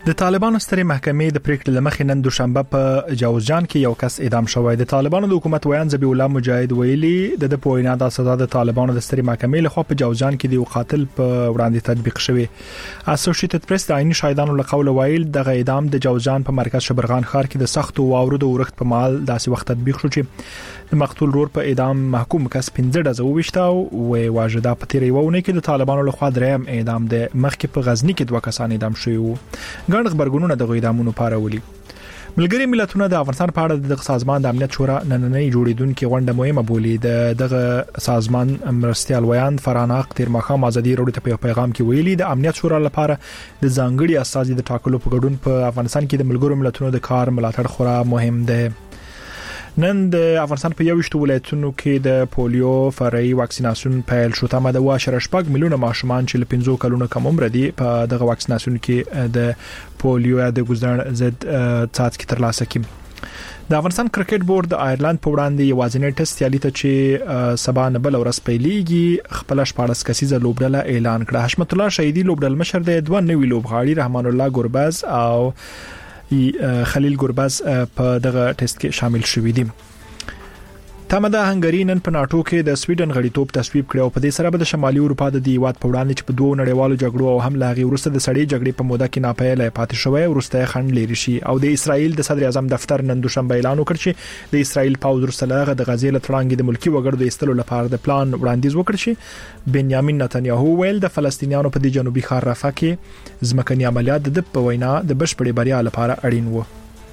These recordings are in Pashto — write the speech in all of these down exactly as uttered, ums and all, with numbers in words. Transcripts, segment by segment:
د طالبانو سترې محکمې د پریکړې لمخې نن دوشنبه په جوزجان کې یو کس اعدام شوی. د طالبانو د حکومت ویان ذبیح الله مجاهد ویلي د د پوینا د سزا د طالبانو د سترې محکمې لخوا په جوزجان کې د یو قاتل په وړاندې تطبیق شوی. اسوسییټډ پریس د عیني شاهدانو له قوله ویل د اعدام د جوزجان په مرکز شبرغان ښار کې د سخت او واورو د ورښت په مال داسې وخت تطبیق شو چې د مقتول رور په اعدام محکوم کس پنځه ډزه وويشته او واجده په تیرې وونه کې د طالبانو لخوا دریم اعدام د مخکې په غزنی کې دوه کسان اعدام شوي وو. ګڼ خبرګونونه د اعدامونو پارولي. ملګری ملتونه د افغانستان په اړه د سازمان د امنیت شورا نننۍ جوړیدونکو غونډه مهمه بولي. د دغه سازمان مرستيال ویان فراناق تیر مخام ازادي وروړي ته په پیغام کې ویلي د امنیت شورا لپاره د ځانګړي اساسي د ټاکلو په ګډون په افغانستان کې د ملګرو ملتونو د کار ملاتړ خورا مهم دی. نن د افغانستان په یوشتو ولایتونو کې د پولیو فرعي واکسیناسیون پیل شو. تمه د واشه شپږ میلیونه ماشومان چې له پنځو کلونو کم عمر دي په دغه واکسیناسیون کې د پولیو د ګزړ ضد څاڅکي ترلاسه کړي. د افغانستان کرکټ بورډ د آیرلند په وړاندې یوازینی ټیسټ سیالي ته چې سبا نه بل ورځ پیلېږي خپل شپاړس کسیزه لوبډله اعلان کړه. حشمت الله شهیدی لوبډل مشر د دوه نوي لوبغاړي رحمان الله ګورباز او خلیل ګورباز په دغه ټیسټ کې شامل شوي دي. تمه د هنګری نن په ناتو کې د سویډن غړیتوب تصویب کړ او په دې سره به د شمالي اروپا د دیوات په وړاندې چې په دوه نړیوالو جګړو او هم لاغي ورسته د سړې جګړې په موده کې ناپایله پاتې شوی ورسته خند لري شي. او د اسرایل د صدر اعظم دفتر نن دوشنبه اعلان وکړ چې د اسرایل پاوز ورسته د غزې له تړانګې د ملکی وګړو د استلو لپاره د پلان وړاندیز وکړ چې بنیامین نتنیاهو ویل د فلسطینیانو په د جنوبي ښار رفح کې ځمکني عملیات د په وینا د بشپړې بریا لپاره اړین وو.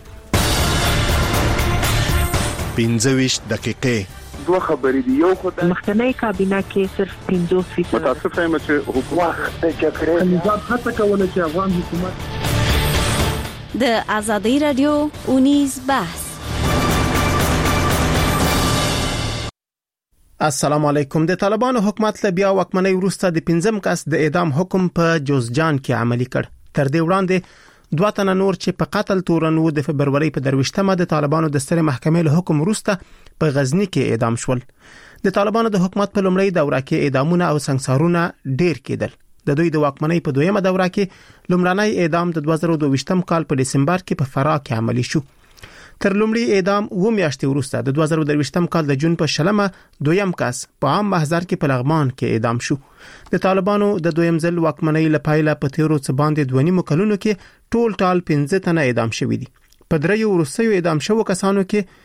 پنځه ویشت دقیقې دوه خبرې دي. یو خدای مخکنی کابینه کې صرف پنځوس فیصد متاسفه یم چې حکومت د جګړې نظام هڅه کوله چې افغان حکومت د ازادي رادیو اونیز بحث. السلام علیکم. د طالبانو حکومت له بیا واکمنۍ وروسته د پنځم کس د اعدام حکم په جوزجان کې عملي کړ. تر دې وړاندې دوه تنه نور چې په قتل تورن وو د فبرवरी په درويشتمه د طالبانو د سترې محکمې له حکم وروسته په غزنی کې اعدام شول. د طالبانو د حکومت په لومړی دوره کې اعدامونه او سنگسارونه ډیر کېدل. د دوی د واکمنۍ په دویمه دوره کې لومړنی اعدام د دوه زره دوه کال په دسمبر کې په فراه کې عملي شو. تر لومړي اعدام و میاشتې وروسته د دوه زره دوه کال د جون په شلمه دویم کس په عام محضر کې په لغمان کې اعدام شو. د طالبانو د دویم ځل واکمنۍ لپاره په تیرو څه باندې دوه نیمو کلونو کې ټول ټال پنځه تنه اعدام شوي دي. په دریو وروستیو اعدام شوو کسانو کې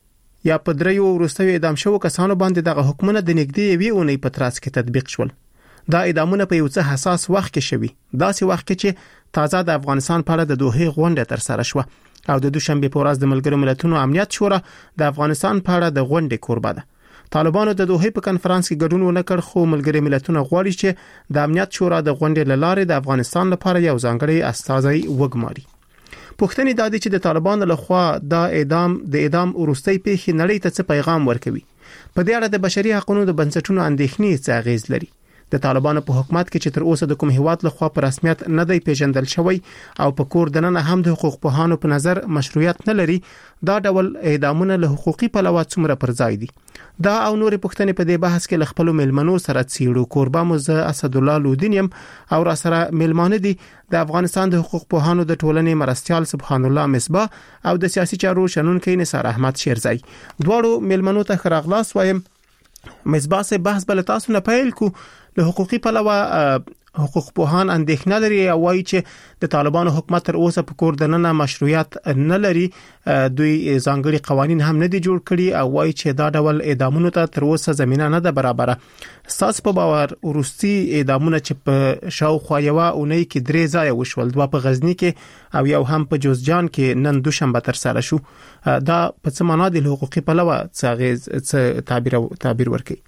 یا په دریو وروستیو اعدام شوو کسانو باندې دغه حکمونه د نږدې یوې اونۍ په تراس کې تطبیق شول. دا اعدامونه په یو څه حساس وخت کې شوي. داسې وخت کې چې تازه د افغانستان په اړه د دوه غونډه تر سره شوه او د دوشنبه په ورځ د ملګرو ملتونو امنیت شورا د افغانستان په اړه د غونډې کوربه ده. طالبانو د دوه په کنفرانس کې ګډون ونکړ خو ملګري ملتونه غواړي چې د امنیت شورا د غونډې لاره د افغانستان لپاره یو ځانګړی استازی وګماري. پوښتنه دا ده چې د طالبانو لخوا د اعدام د اعدام وروستي پیښې نړۍ ته څه پیغام ورکوي. په دې اړه د بشري حقوقو د بنسټونو اندېښنې څه اغیز لري. د طالبانو په حکومت کې چې تر اوسه د کوم هیواد لخوا په رسمیت نه دی پیژندل شوی او په کور دننه هم د حقوق پوهانو په نظر مشروعیت نه لري، دا ډول اعدامونه له حقوقي پلوه څومره پر ځای دي؟ دا او نورې پوښتنې په دې بحث کې له خپل ملمنو سره څیړو. کوربه مو زه اسد الله لودینیم او را سره ملمانه دي د افغانستان د حقوق پوهانو د ټولنې مرستيال سبحان الله مصباح او د سیاسي چارو شنونکي نثار احمد شیرزای. دواړو ملمنو ته خراغلاس وایم. مصباح سه بحث بل تاسو نه پیل کو. له حقوقي پلوه حقوق پوهان اندېښنه لري او وايي چې د طالبانو حکومت تر اوسه په کور دننه مشروعیت نه لري. دوی ځانګړي قوانين هم نه دي جوړ کړي او وايي چې دا ډول اعدامونو ته تر اوسه زمينه نه ده برابره. ساس په باور ورستي اعدامونه چې په شاوخوا یو اونۍ کې درې ځای وشول، دوه په غزنی کې او یو هم په جوزجان کې نن دوشنبه تر سره شو. دا په څه معنا د حقوقي پلوه څه غیز څه تعبیر تعبیر ورکړي؟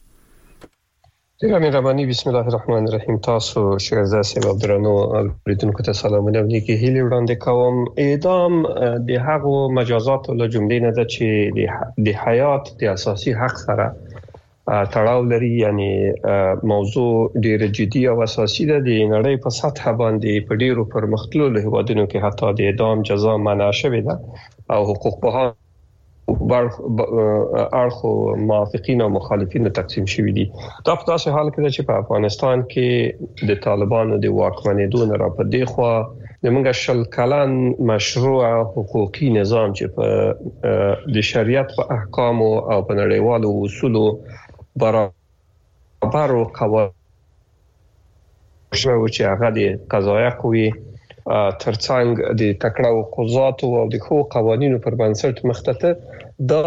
امیر رحمانی بسم الله الرحمن الرحیم. تاسو شهزاده صاحب عبدالرانو اوریدونکو ته سلامونه او نیکی هیلې وړاندې کوم. اعدام د هغو مجازات له جملې نه ده چې د حیات د اساسي حق سره تړاو لري، یعنی موضوع ډیره جدي او اساسي ده. د نړۍ په سطح باندې په ډیرو پرمختللو هیوادونو کې حتی د اعدام جزا منع شوې ده او حقوق پوهان اړخو موافقین او مخالفین تقسیم شوي دي. دا په داسې حال کې ده چې په افغانستان کې د طالبانو د واکمنېدو نه را پدې خو د موږ شل کلن مشروع حقوقي نظام چې په د شریعت په احکام او په نړیوالو اصولو برابر او قوانین چې هغه د قضایه قوی ترڅنګ د تکړه قضات او د خو قوانینو پر بنسټ مخته دا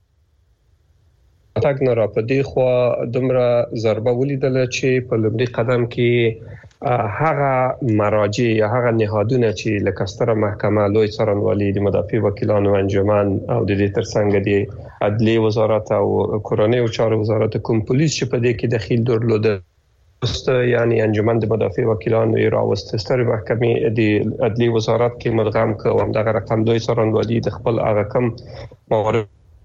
تاګ نه را پدې خو دمره ضربه ولیدل چې په لومړي قدم کې هغه مراجع یا هغه نهادونه چې لکه ستره محکمه لوی څارنوالي د مدافع وکیلانو انجمن او د دې ترڅنګ د عدلیه وزارت او کورنۍ چارو وزارت کوم پولیس چې په دې کې دخیل درلوده است یعنی انجمن د مدافع وکیلانو راوست ستره محکمه د عدلیه وزارت کې مدغم کوم دغه رقم دوی څارنوالي د خپل هغه کم موارد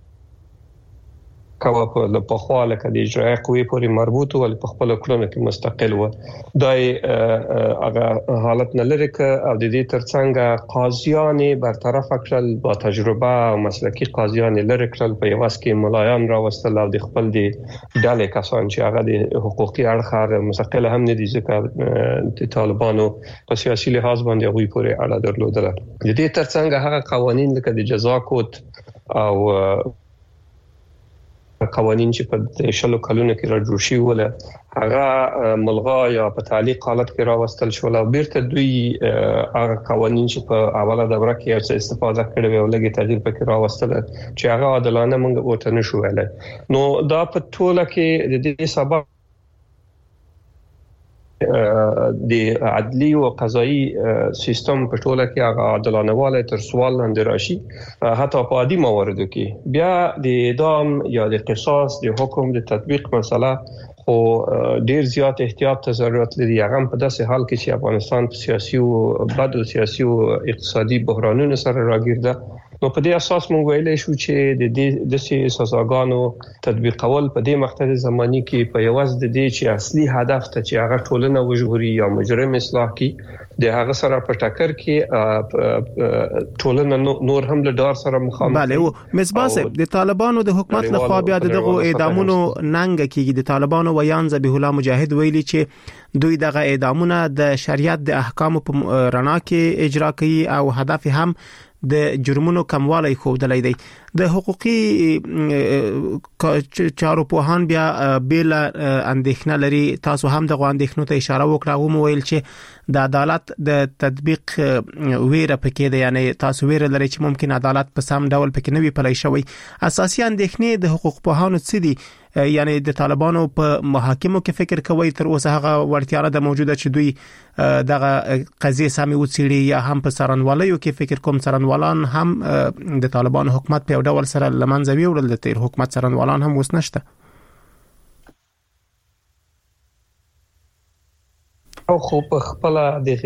کوا په لپخواله کې د اجرایي قوې پورې مربوط او په خپل کلونه کې مستقل و دای هغه حالت نه لري ک او د دې ترڅنګ قاضیان برطرف کړل با تجربه او مسلکي قاضیان لري کړل په یواس کې ملایان راوستل او د خپل د ډلې کسان چې هغه د حقوقي اړخ مستقل هم نه دي ځکه د طالبانو په سیاسي لحاظ باندې غوي پورې اړه درلودله د دې ترڅنګ هغه قوانين لکه د جزا کود او قوانين چې په شلو کلونو کې راجوړ شي ولا هغه ملغا یا په تعلیق حالت کې راوستل شو او بیرته دوی هغه قوانين چې په اوله دوره کې یو څه استفاده کړې او لګي تغییر پکې راوستل چې هغه عادلانه موږ ورته نشو ویلای نو دا په ټوله کې د دې سبب د عدلی او قضایي سیستم په ټوله کې هغه عادلانه والي تر سوال لاندې راشي حتی په عادي مواردو کې بیا د اعدام یا د قصاص د حکم د تطبیق مسله خو ډیر زیات احتیاط ته ضرورت لري هغه په داسې حال کې چې افغانستان په سیاسي او بد او سیاسي او اقتصادي بحرانونو سره راګرځي نو په دې اساس موږ ویلای شو چې د دې د سزاګانو تطبیقول په دې مختصر زماني کې په یوازې د دې چې اصلي هدف ته چې هغه ټولنه وژغوري یا مجرم اصلاح کی د هغه سره په ټکر کې ټولنه نور هم له ډار سره مخامخ بله او مصباح د طالبانو د حکومت له خوا بیا دغه اعدامونو ننګ کېږي د طالبانو ویان ذبیح الله مجاهد ویلي چې دوی دغه اعدامونه د شریعت د احکام په رڼا کې اجرا کوي او هدف هم د جرمونو کموالی خوندلای دی د حقوقي چارو په هان بیا بیل اندېښنه لري تاسو هم د غواندېښنو ته اشاره وکړه او مویل چې د عدالت د تطبیق ویره پکې ده یعنی تاسو ویره لري چې ممکن عدالت په سم ډول پکې نه وي پلی شوی اساسي اندېښنې د حقوق په هانو څه دي یعنی د طالبانو په محاکمو کې فکر کوي تر اوسه هغه ورتیا ده موجوده چې دوی دغه قضیه سمې وڅېړي یا هم په څارنوالۍ کې فکر کوم څارنوالان هم د طالبانو حکومت په ډول سره لمنځوي وړل د تیر حکومت څارنوالان هم وس نشته او خو په خپل د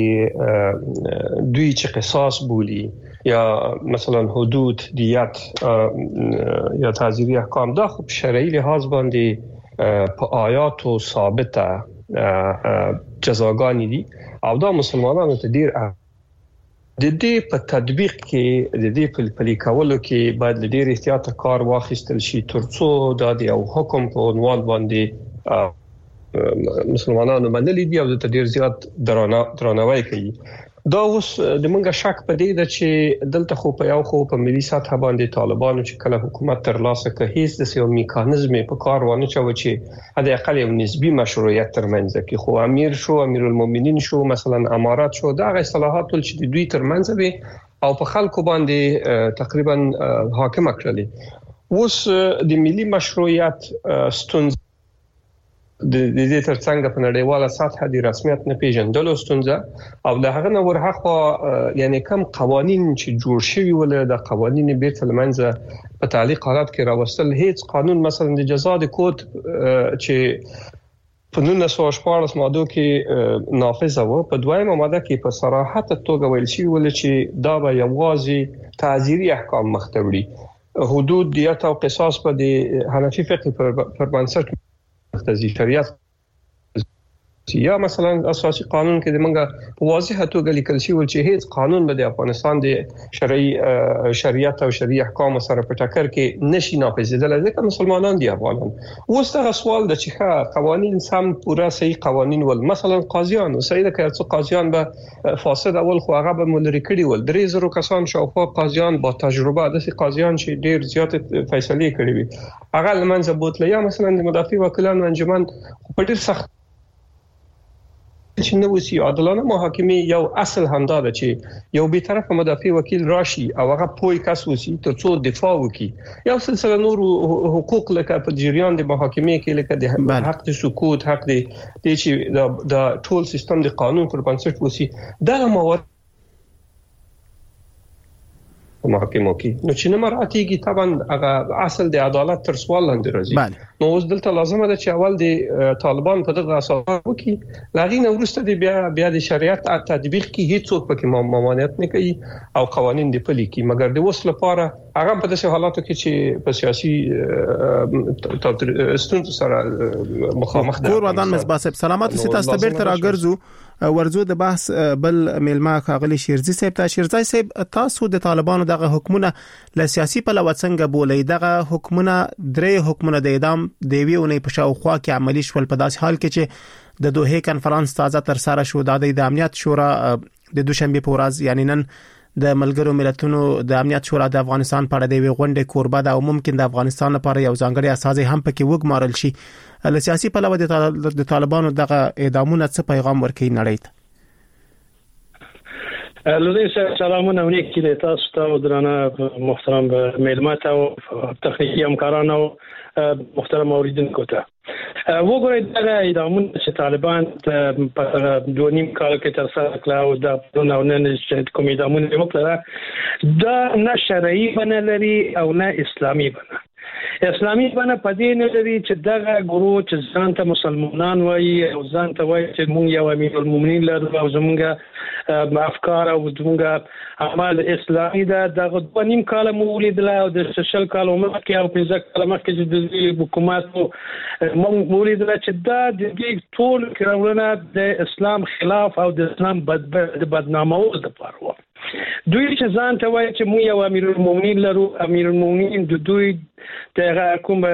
دوی چې قصاص بولی یا مثلا حدود دیت یا تعزیری احکام دا خو شرعي لحاظ باندې په آیاتو ثابته جزاګانی دي او دا مسلمانانو ته ډیر د دې په تطبیق کې د دې په پلي کولو کې باید ډیر احتیاط کار واخیستل شي ترڅو د یو حکم په عنوان باندې مسلمانانو منلي دي او د ډیر زیات درناوی کوي دا اوس د منګه شک پدې ده چې دلته خو په یو خو په ملي سطح باندې طالبانو چې کله حکومت تر لاسه کوي هیڅ د یو میکانیزم په کار ونه چوي چې هدا اقل یو نسبی مشروعیت ترمنځ کې خو امیر شو امیر المؤمنین شو مثلا امارات شو دا غي اصطلاحات چې دوی ترمنځ وي او په خلکو باندې تقریبا حاکم کړلې اوس د ملي مشروعیت ستونزه د دې ترڅنګ په نړیواله سطح د رسمیت نه پیژندلو ستونزه او د هغه نور حق یعنی کم قوانين چې جوړ شوي ول د قوانين بیرته لمنځه په تعلیق حالت کې راوستل هیڅ قانون مثلا د جزا د کود چې په نولس سوه شپاړس ماده کې نافذ و په دویمه ماده کې په صراحت توګه ویل شوی ول چې دا به یوازې تعزیری احکام مختوړي حدود دیت او قصاص په د حنفي فقه پر بنسټ مختزي شریعت یا مثلا اساسي قانون کې د منګه په واضحه توګه لیکل شوی چې هیڅ قانون به د افغانستان د شرعي شریعت او شرعي احکام سره په ټکر کې نشي نافذیدل ځکه مسلمانان دي افغانان. اوس دا سوال د چې قوانين سم پورا صحیح قوانين ول مثلا قاضیان او سیده کې څو قاضیان به فاسد اول خو هغه به ملری کړي ول درې زره کسان شاوخوا قاضیان با تجربه د قاضیان چې ډیر زیات فیصله کړي وي هغه لمنځه بوتله یا مثلا د مدافع وکیلانو انجمن په ډیر سخت چې نو وسی عادلانه محاکمه یو اصل همدا ده چې یو به طرف مدافع وکیل راشي او هغه پوي کس وسی تر څو دفاع وکي یو سلسله نور حقوق لکه په جریان د محاکمه کې لکه د حق د سکوت حق د چې د ټول سیستم د قانون پر بنسټ وسی دا موارد محاکمه کې نو چې نه مراتیږي طبعا هغه اصل د عدالت تر سوال لاندې راځي نو اوس دلته لازمه ده چې اول د طالبان په دغه اساس وکي لاغینه ورسته د بیا بیا د شریعت تطبیق کې هیڅ څوک پکې ممانعت نه کوي او قوانين د پلي کې مګر د وسله لپاره هغه په داسې حالاتو کې چې په سیاسي ستونزو سره مخامخ ده. کور ودان مزباسب سلامات سي تاسو ته بیرته راګرځو ورزو د بحث بل ملما خاغلی شیرزی صاحب ته شیرزی صاحب تاسو د طالبانو دغه حکومت له سیاسي پلوه څنګه بولې دغه حکومت درې حکومت د اعدام دیوی اونې په شاوخوا کې عملی شول په داسې حال کې چې د دوه کانفرنس تازه تر سره شو د امنیت شورا د دوشنبه په ورځ یعنی نن د ملګرو ملتونو د امنیت شورا د افغانستان په اړه د غونډې کوربه ده او ممکن د افغانستان لپاره یو ځانګړی اساس هم پکې وګمارل شي. له سیاسي پلوه د طالبانو دغه اعدامونه څه پیغام ورکوي نړۍ ته؟ لودي سلامونه ونیک کې تاسو ته درانه محترم ملمات او تخنیکی همکاران او محترم اوریدونکو ته وګورئ دا اعدامونه چې طالبان په دوه نیم کال کې تر سره کړل او دا نو نن چې کوم اعدامونه وکړه دا نه شرعي بنه لري او نه اسلامي بنه اسلامي بنه پدې نه لري چې دغه ګورو چې ځان ته مسلمانان وایي او ځان ته وایي چې موږ یو امیر المؤمنین لرو او زموږ افکار او زموږ اعمال اسلامي ده دغه دوه نیم کال مو ولیدل او د سوشل کال مخکې او پنځه کال مخکې چې د حکومت مو ولیدل چې دا د دې ټول کارونه د اسلام خلاف او د اسلام بدنامولو لپاره دوی چې ځان ته وایي چې موږ یو امیر المؤمنین لرو امیر المؤمنین د دوی د کوم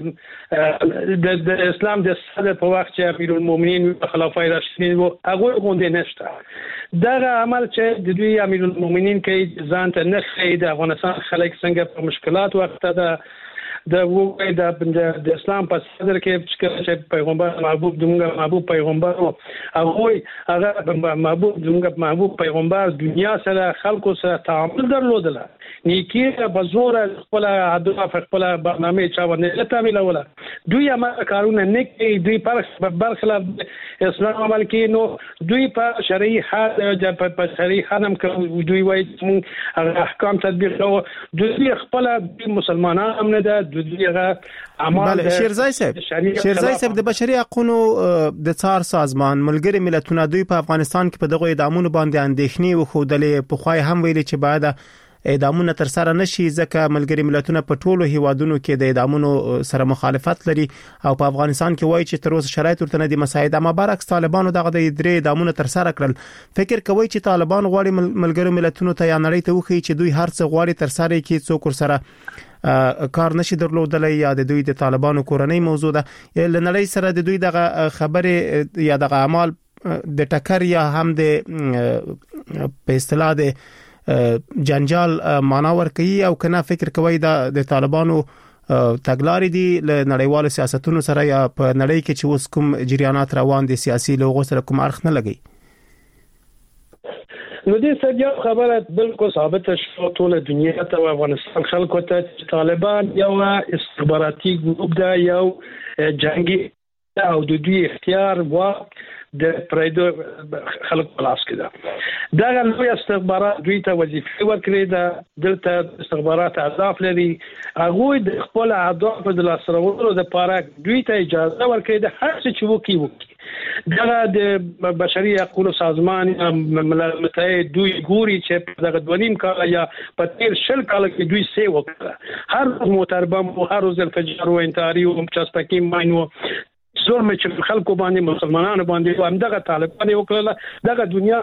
د د اسلام د صدر په وخت چې امیر المؤمنین خلافای راشدین وو هغه غونډه نشته دا عمل چې د دوی امیر المؤمنین کې ځان ته نه خې د افغانستان خلک څنګه په مشکلات وخت ده د وګړي د د اسلام په صدر کې چې پیغمبر محبوب دغه محبوب پیغمبر او هغه هغه محبوب دغه محبوب پیغمبر دنیا سره خلکو سره تعامل درلودل نیکی په زور خپل اهداف خپل برنامه چا باندې تعامل ولا دوی ما کارونه نه کوي دوی په برخلاف اسلام عمل کوي نو دوی په شرعي حال په شرعي حنم کوي دوی وايي احکام تطبیق او دوی خپل مسلمانان هم نه ده بله شیرزای صاحب شیرزای صاحب د بشري حقوقو د څار سازمان ملګری ملتونه دوی په افغانستان کې په دغه اعدامونو باندې اندېښنې وښودلې په خوای هم ویلي چې بعد اعدامونه تر سره نشي ځکه ملګری ملتونه په ټولو هیوادونو کې د اعدامونو سره مخالفت لري او په افغانستان کې وایي چې تر اوسه شرایط ورته نه دي مساعد اما برعکس طالبانو دغه د درې اعدامونه تر سره کړل فکر کوي چې طالبان غواړي ملګری ملتونو ته یا نړۍ ته وخی چې دوی هر څه غواړي تر سره کې څوک سره کار نشي درلودلای یا د دوی د طالبانو کورنۍ موضوع ده ل نړۍ سره د دوی دغه خبره یا دغه اعمال د ټکر یا هم د په اصطلاح د جنجال معنا ورکوي او کنه فکر کوي د طالبانو تګلارې دي ل نړیوالو سیاستونو سره یا په نړۍ کې چې اوس کوم جریانات روان دي سیاسي لوغو سره کوم اړخ نه لګي نو دې سړي خبره بالکل ثابت شو ټول دنیا ته او افغانستان خلکو ته طالبان یو استخباراتي ګروپ ده یو جنگي او د دوی اختیار واک د پرایدو خلک پلاس کړه دا غوښتل استخبارات دوی ته وظیفه ورکړي دا دلته استخبارات اهداف لري هغه د خپل اهداف د لاسرولو لپاره دوی ته اجازه ورکړي د هر څه چې وکي وکي دا د بشري حقوقو سازمان ملل متحد دوی ګوري چې دغه دونیم کال یا په تیر شل کال کې دوی سي وکړه هر موتربم او هر روز الفجر او انتحاري او چاستکی ماینو ظلم چې خلکو باندې مسلمانانو باندې همدغه طالبان وکړل دغه دنیا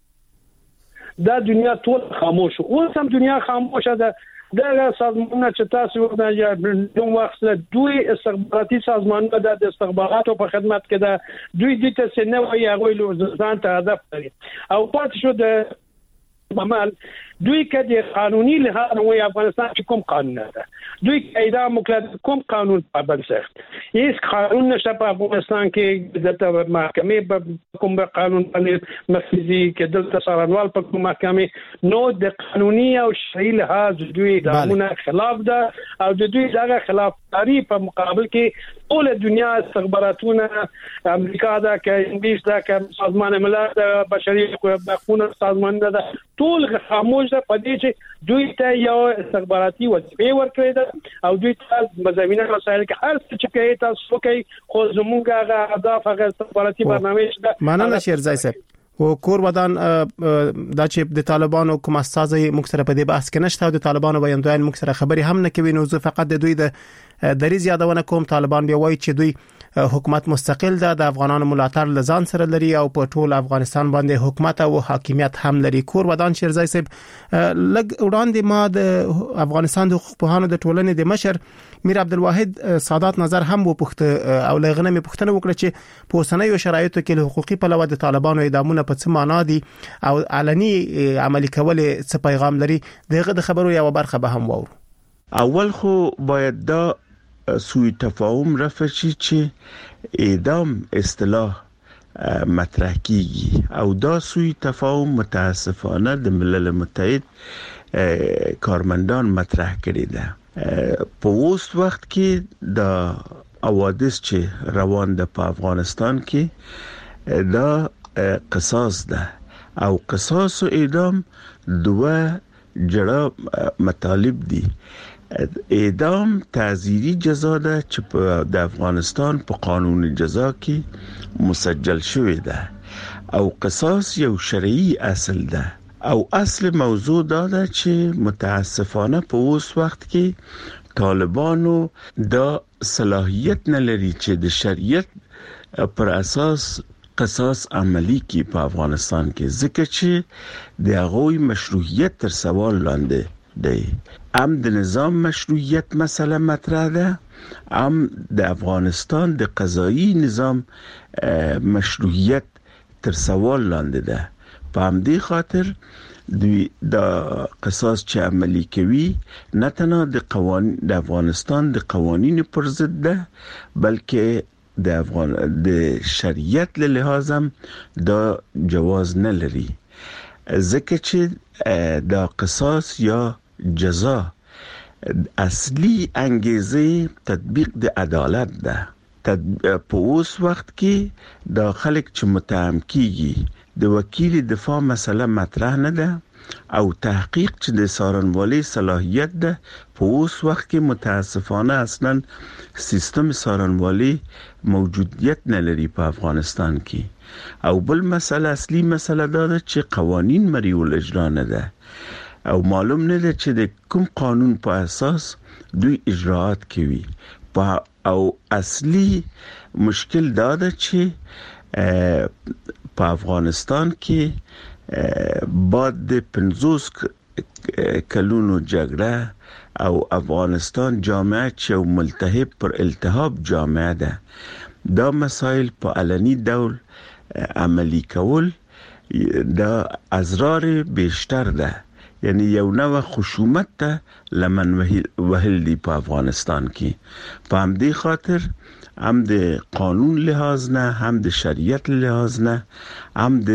دا دنیا ټول خاموش اوس هم دنیا خاموشه ده دغه سازمانونه چې تاسو ورته نو وخت دوی استخباراتي سازمانونه د استخباراتو په خدمت کې ده دوی د تسنه وي هغه له ځان ته هدف لري او پات شو د عمل دوی کدي قانوني لحاظ وي افغانستان چې کوم قانون ده دوی قاعده مکلف کوم قانون پابند سخت هیڅ قانون نشته په افغانستان کې د محکمې په کوم قانون باندې مفیزي کې د څارنوال په کوم محکمې نو د قانوني او شرعي لحاظ دوی دغه خلاف ده او د دوی دغه خلاف کاری په مقابل کې ټول دنیا استخباراتونه امریکا دا کې انګلیس دا کې سازمان ملل د بشري حقوقو سازمان دا ټول خاموش ده په دې چې دوی ته یو استخباراتي وظیفه ورکړي ده او دوی ته مزامینه وسایل کې هر څه چې کوي تاسو کوي خو زمونږ هغه اهداف هغه استخباراتي برنامه ده. مننه شیرزای صاحب. او کور ودان دا چې د طالبانو کوم اساس موږ سره په دې بحث کې نشته او د طالبانو بیانونه موږ سره خبري هم نه کوي نو زه فقط د دوی د دریز یادونه کوم طالبان بیا وایي چې دوی حکومت مستقل ده د افغانانو ملاتړ لزان سره لري او په ټول افغانستان باندې حکومت او حاکمیت هم لري. کور ودان شیرزای صاحب لګ وړاندې ما د افغانستان د حقوق پوهانو د ټولنې د مشر میر عبدالواحد سادات نظر هم وپوښت او لغنه مې پوښتنه وکړه چې په اوسنیو شرایطو کې له حقوقي پلوه د طالبانو اعدامونه په څه معنا دي او علني عملي کول څه پیغام لري دغه د خبرو یو برخه به هم وورو. اول خو باید دا سوء تفاهم رفع شي چې اعدام اصطلاح مطرح کیږي او دا سوء تفاهم متاسفانه د ملل متحد کارمندان مطرح کړی ده. په اوس وخت کې د حوادث چې روان ده په افغانستان کې دا قصاص ده او قصاص او اعدام دوه جړه مطالب دي. اعدام تعزیری جزا ده چې د افغانستان په قانون جزا کې مسجل شوی ده او قصاص یو شرعي اصل ده او اصل موضوع دا ده چې متاسفانه په اوس وخت کې طالبانو دا صلاحیت نه لري چې د شریعت پر اساس قصاص عملی کی په افغانستان کې ځکه چې د هغوی مشروعیت تر سوال لاندې دی. ام د نظام مشروعیت مسله مطرح ده ام د افغانستان د قضایی نظام مشروعیت تر سوال لاندې ده. په همدې خاطر دوی د قصاص چې عملی کوي نه تنها د قوانین د افغانستان د قوانینو پر ضد ده بلکې د افغان د شریعت له لحاظ هم دا جواز نه لري ځکه چې دا قصاص یا جزا اصلي انګیزه تطبیق د عدالت ده. په اوس وخت کې د خلک چې متهم کیږي د وکیل دفاع مسله مطرح نه ده او تحقیق چې د څارنوالۍ صلاحیت ده په اوس وخت کې متاسفانه اصلا سیستم څارنوالۍ موجودیت نه لري په افغانستان کې او بل مسله اصلي مسله ده چې قوانین مریول اجرا نه ده او معلوم نه ده چې د کوم قانون په اساس دوی اجراات کوي او اصلي مشکل دا ده چې په افغانستان کې بعد د پنځوس کلونو جګړه او افغانستان جامعه چې ملتهب پر التهاب جامعه ده دا مسائل په علني ډول عملی کول دا اضرار بیشتر ده یعنی یو نوع خشونت ته لمن وهل دی په افغانستان کې. په همدې خاطر هم د قانون لحاظ نه هم د شریعت لحاظ نه هم د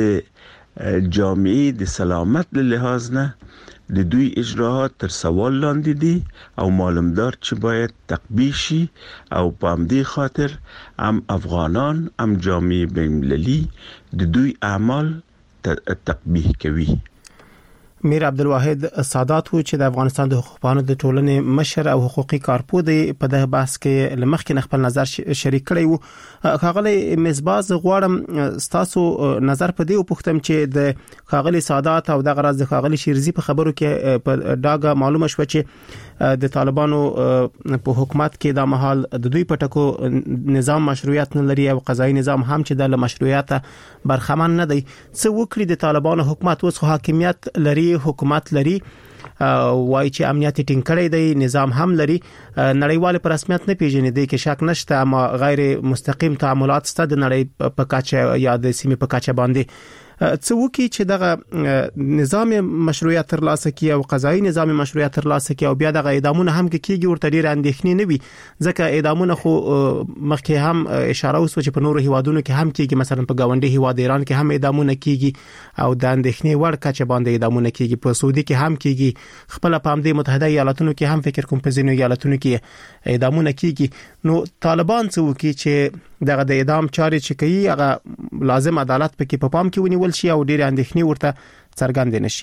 جامعې د سلامت لحاظ نه د دوی اجراات تر سوال لاندې دي او معلومدار چې باید تقبیح شي او په همدې خاطر هم افغانان هم جامعې بین‌المللي د دوی اعمال تقبیح کوي. میر عبدالواحد سادات و چې د افغانستان د حقوقپوهانو د ټولنې مشر او حقوقي کارپو دی په دغه بحث کې لمخکې خپل نظر شریک کړی وو. خاغلی مصباح غواړم ستاسو نظر په دې وپوښتم چې د خاغلی سادات او د غرض د خاغلی شیرزی په خبرو کې په ډاګه معلومه شو چې د طالبانو په حکومت کې د محل د دوی په ټکو نظام مشروعیت نه لري او قضایي نظام هم چې د مشروعیت برخمن نه دی. څه وکړي د طالبانو حکومت اوس حاکمیت لري، حکومت لري، وای چې امنیت ټینګ کړی دی، نظام هم لري، نړیوال پر رسمیت نه پیژني دی کې شک نشته، اما غیر مستقیم تعاملات ست د نړۍ په کاچه یا د سیمې په کاچه باندې څه وکړي چې دغه نظام مشروعیت ترلاسه کړي او قضایي نظام مشروعیت ترلاسه کړي او بیا دغه اعدامونه هم کېږي ورته ډیر اندېښنې نه وي، ځکه اعدامونه خو مخکې هم اشاره وسو چې په نورو هیوادونو کې هم کېږي، مثلا په گاونډي هیواد ایران کې هم اعدامونه کېږي او د اندېښنې وړ کچه باندې اعدامونه کېږي، په سعودي کې هم کېږي، خپل په امریکا متحده ایالاتونو کې هم فکر کوم په ځینو ایالاتونو کې اعدامونه کېږي. نو طالبان څه وکړي چې دغه د اعدام چارې چې کوي هغه لازم عدالت پکې په پام کې ونیول شي او ډېر اندېښنې ورته څرګند نشي؟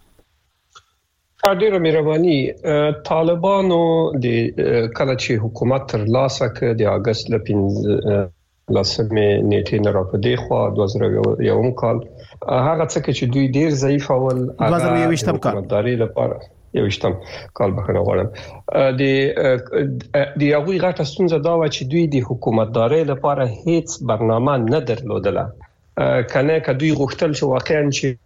ډېر مهرباني. طالبانو د کله چې حکومت ترلاسه کړ د اگست ل پنځلسمې نیټې نه راپدې خو دوه زره یو کال هغه څه چې دوی ډېر ضعیف اول دوه زره یو کال حکومتداري لپاره یوشتم کال بخنه غواړم د د یوې غټه ستونزه دا و چې دوی د حکومتداري لپاره هیڅ برنامه نه درلودله، کنه که دوی غوښتل چې واقعا چې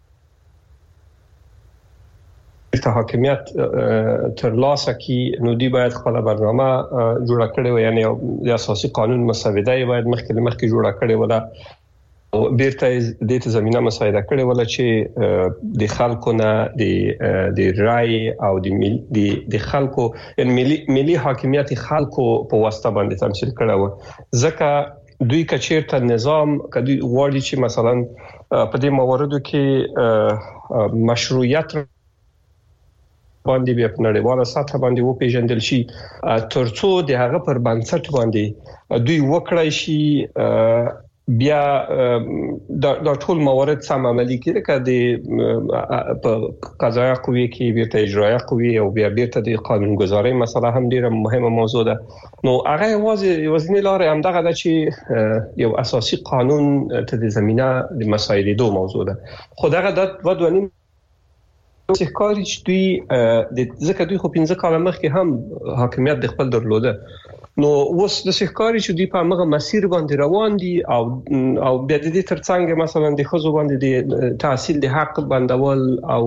حاکمیت ترلاسه کی نو دی باید خپل برنامه جوړ کړي و، یعنی د اساسي قانون مسوده باید مخکې مخکې جوړ کړي ولا او بیرته د دې زمينه مساعده کړي ولا چې د خلکو نه د د رای او د د خلکو ان ملي ملي حاکمیت خلکو په واسطه باندې تمثيل کړي و، ځکه دوی کچیرته نظام کدي غواړي چې مثلا په دې مواردو کې مشروعیت باندې بیا په نړیواله سطح باندې و پیژندل شي ترڅو د هغه پر بنسټ باندې دوی وکړای شي بیا د ټول موارد سم عملي کړي کړي د قضایي قوې کې بیرته اجرایي قوې او بیا بیرته د قانونګذارۍ مسله هم ډیره مهمه موضوع ده. نو هغه یوازې یوازینی لار هم دغه ده چې یو اساسي قانون ته د زمينه د مسایلې دوه موضوع ده. خو دغه د ودونی څخکاري چې دوی د ځکه دوی خو پنځه کال مخکې هم حاکمیت د خپل درلوده، نو اوس د څخکاري چې دوی په هغه مسیر باندې روان دي او او بیا د دې ترڅنګ مثلا د خزو باندې د تحصیل د حق بندول او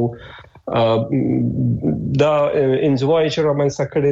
دا انزوای چې رامنځته کړي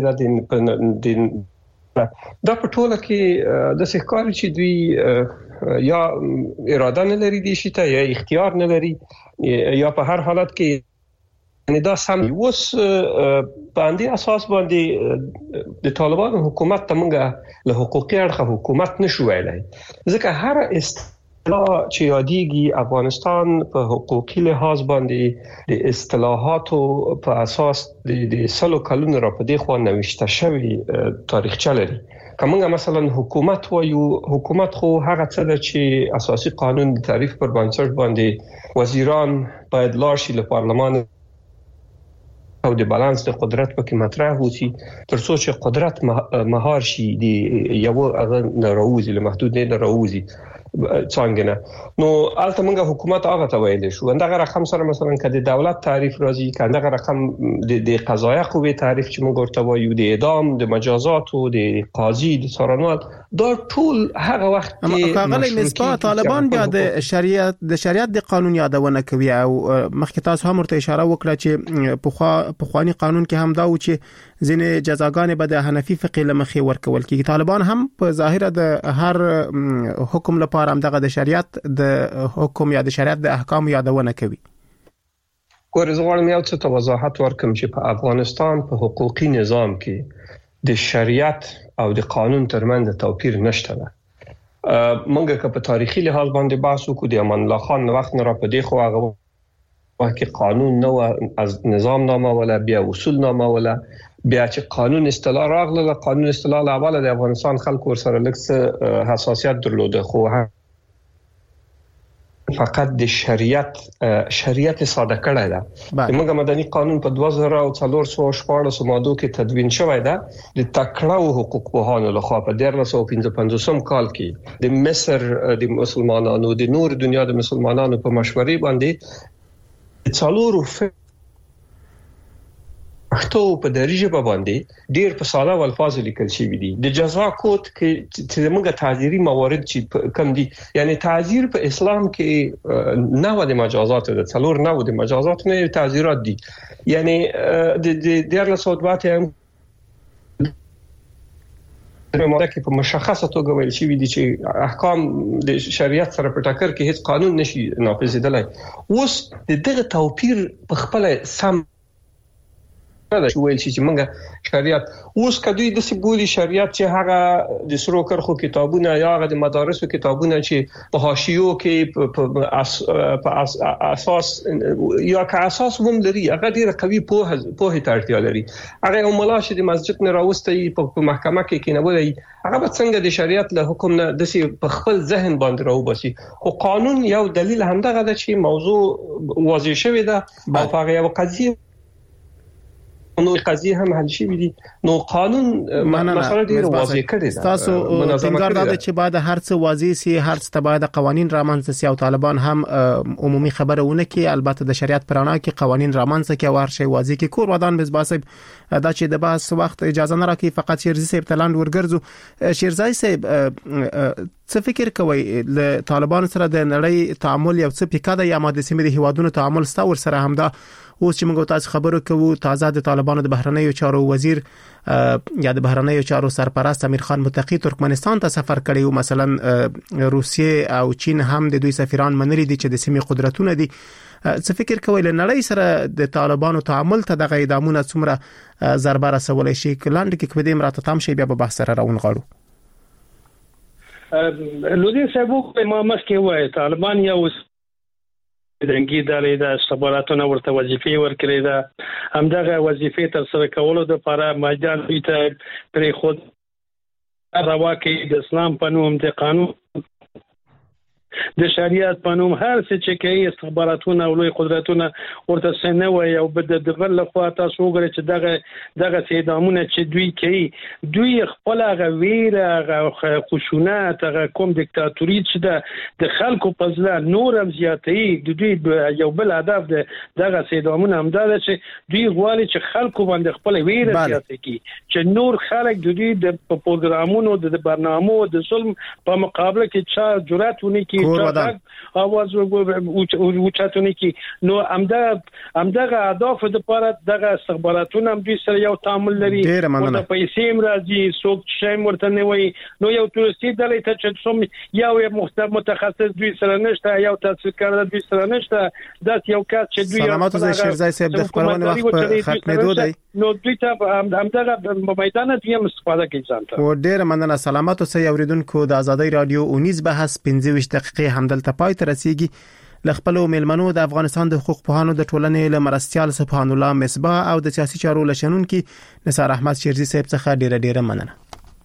د دا په ټوله کې د څخکاري چې دوی یا اراده نه لري دي شي ته یا اختیار نه لري یا په هر حالت کې یعنی دا سم اوس باندې اساس باندې د طالبانو حکومت ته موږ له حقوقي اړخه حکومت نشو ویلای، ځکه هر اصطلاح چې یادېږي افغانستان په حقوقي لحاظ باندې د اصطلاحاتو په اساس د سلو کلونو را په دې خوا نوښته شوی تاریخچه لري. کومه مثلا حکومت وایو، حکومت خو هغه څه ده چې اساسي قانون د تعریف پر بنسټ باندې وزیران باید لاشي له پارلمان او د بالانس د قدرت پکې مطرح وسی ترڅو چې قدرت مهار شي دی یو هغه ناروزي له محدود نه راوزي څنګه نه نو البته موږ حکومت هغه ته ویل شو اندغه رقم سره مثلا کله دولت تعریف راځي کله رقم د قضایي قوې تعریف چې موږ ورته وایو د اعدام د مجازات او د قاضي د څارنوال دا ټول هغه وخت کې کاغلی مصباح طالبان بیا د شریعت د شریعت د قانون یادونه کوي او مخکې تاسو هم ورته اشاره وکړه چې په په خواني قانون کې هم دا و چې ځینې جزاګانې به د حنفي فقه لمخې ورکول کیږي. طالبان هم په ظاهر د هر حکم لپاره هم دغه د شریعت د حکم یا د شریعت د احکام یادونه کوي. ګورزوړم یو څه وضاحت ورکم چې په افغانستان په حقوقي نظام کې د شریعت او د قانون ترمنځ توپیر نشته ده. منګه که په تاریخي لحاظ باندې بحث وکړو د امان الله خان وخت نه را پدې خو هغه وکه قانون نو از نظام نامه ولا بیا اصول نامه ولا بیا چې قانون اصطلاح راغله قانون اصطلاح اوله د افغانستان خلکو سره لکه حساسیت درلوده خو فقط د شریعت شریعت ساده کړی دا موږ مدني قانون په دوه زره او څلور سوه شپاړس ماده کې تدوین شوی دا د تکړه حقوق پوهانو لخوا په ډیر له پنځه پنځوسم کال کې د مصر د مسلمانانو د نور دنیا د مسلمانانو په مشورې باندې څلورو پښتو په دریجه باندې ډیر په ساده الفاظ لیکل شوی دي د جزا کوډ کې چې موږ تعزیری موارد چې کم دي یعنی تعزیر په اسلام کې نه و د مجازات د څلور نه و د مجازات نه تعزیرات دي یعنی د ډیر له صوتبات هم ماده کې په مشخصه توګه ویل شوی دي چې احکام د شریعت سره په ټاکر کې هیڅ قانون نشي نافذیدلای اوس د دغه توپیر په خپل سم دا ویل چې موږ شریعت اوس کدوې د سیبولي شریعت چې هغه د سرو کرخو کتابونه یا هغه د مدارسو کتابونه چې په حاشیو کې په اساس یا که اساس هم لري هغه ډیره قوي په په اړتیا لري هغه مولا چې د مسجد نه راوستي په محکمه کې کېنولای هغه به څنګه د شریعت له حکم نه د سي په خپل ذهن باندې راوبسي خو قانون یو دلیل همدغه ده چې موضوع واضح شوی ده او هغه یو قضیه نو قضیه هم حل شي دي نو قانون مسله ډیره واضح کړی ده تاسو څنګه دا چې بعد هر څه واضح سي هر څه تبعید قوانين رامنځته سي او طالبان هم عمومي خبرونه کې البته د شریعت پرانا کې قوانين رامنځته کې ور شي واضح کې کور ودان مزباسب دا چې د بحث وخت اجازه نه راکې فقط شیرزي صاحب تلاند ورګرځو شیرزي صاحب څه فکر کوي له طالبان سره د نړۍ تعامل یو څه پکاده یا ماده سیمه د هیوادونو تعامل ستور سره همدا اوس چې موږ تاسو خبرو کوو تازه د طالبانو د بهرنیو چارو وزیر یا د بهرنیو چارو سرپرست امیر خان متقی ترکمنستان ته سفر کړی او مثلا روسیه او چین هم د دوی سفیران منلي دي چې د سیمې قدرتونه دي څه فکر کوي له نړۍ سره د طالبانو تعامل ته د غیدامونه څومره ضربه رسولای شي کلاند کې کبدې مراتب تام شي بیا به بحث سره راون غاړو لودي صاحب ما مسکه وای طالبان یو دنګي دالې د استخباراتونو ورته وظیفې ورکړې ده همدغه وظیفې تر سره کولو د لپاره میدان ته پر خود راوکې د اسلام په نوم د قانون د شریعت په نوم هر څه چې کوي استخباراتونه او لوی قدرتونه ورته سنه وي او بد دغه لخوا تاسو وګورئ چې دغه دغه سیدامونه چې دوی کوي دوی خپل غویره خشونت هغه کوم دیکتاتوري چې د د خلکو په ځل نور هم زیاتې د دوی یو بل هدف دغه سیدامونه هم دا چې دوی غواړي چې خلکو باندې خپل ویره زیاتې کی چې نور خلک د دوی د پروګرامونو د برنامو د ظلم په مقابله کې چا جرأت ونی کی اواز وچاتونی کی نو امدا امدغه اهداف د لپاره دغه استخباراتونه هم دوی سره یو تعامل لري او پیسې راځي څوک چې مرته نه وي نو یو تورستی دلته ته چې څوم یو متخصص دوی سره نشته یو تحصیلکار دوی سره نشته دا یو کس چې دوی سلامات زای شیرزای صاحب د خبرونه وخت په ختمېدو دی نو دوی ته همدغه په میدان کې هم استفاده کوي ځانته و ډیر مننه سلامات اوسئ اوریدونکو د ازادۍ رادیو اونیز بحث پنځه ویشت دقیقې همدلته پای ته رسیږي لخپلو میلمنو د افغانستان د حقوق پوهانو د ټولنې لمرستيال سبحان الله مصباح او د سیاسي چارو لشنون کې نثار احمد شیرزي صاحب څخه ډیره ډیره مننه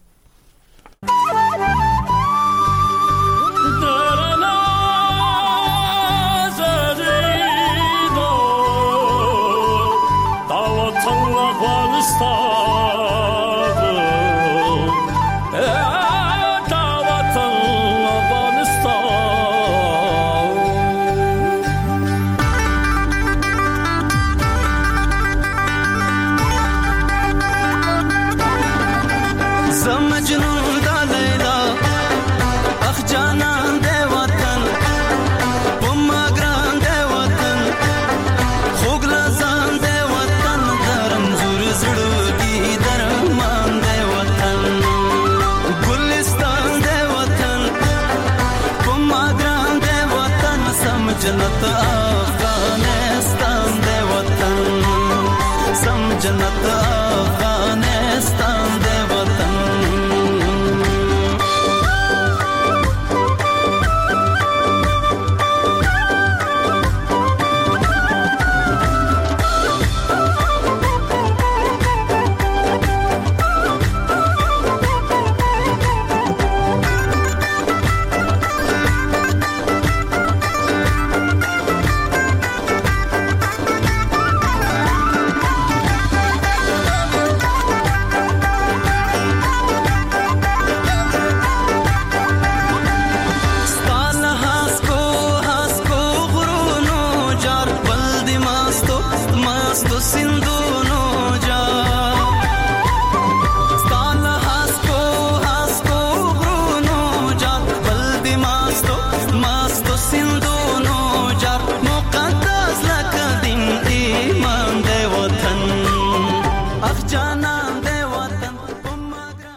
جنت افغانستان دے وطن سم جنت